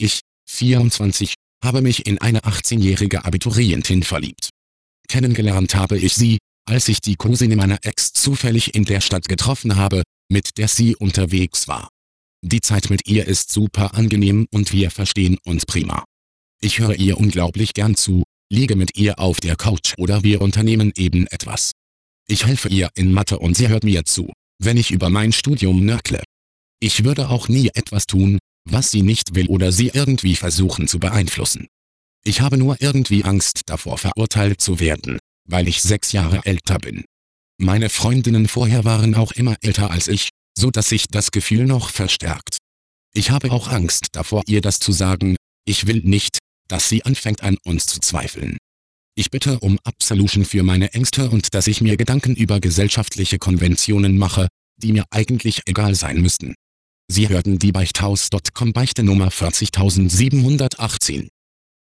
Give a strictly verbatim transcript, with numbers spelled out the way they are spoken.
Ich, vierundzwanzig, habe mich in eine achtzehnjährige Abiturientin verliebt. Kennengelernt habe ich sie, als ich die Cousine meiner Ex zufällig in der Stadt getroffen habe, mit der sie unterwegs war. Die Zeit mit ihr ist super angenehm und wir verstehen uns prima. Ich höre ihr unglaublich gern zu, liege mit ihr auf der Couch oder wir unternehmen eben etwas. Ich helfe ihr in Mathe und sie hört mir zu, wenn ich über mein Studium nörgle. Ich würde auch nie etwas tun, was sie nicht will oder sie irgendwie versuchen zu beeinflussen. Ich habe nur irgendwie Angst davor, verurteilt zu werden, weil ich sechs Jahre älter bin. Meine Freundinnen vorher waren auch immer älter als ich, so dass sich das Gefühl noch verstärkt. Ich habe auch Angst davor, ihr das zu sagen. Ich will nicht, dass sie anfängt an uns zu zweifeln. Ich bitte um Absolution für meine Ängste und dass ich mir Gedanken über gesellschaftliche Konventionen mache, die mir eigentlich egal sein müssten. Sie hörten die Beichthaus Punkt com Beichte Nummer vierzig siebenhundertachtzehn.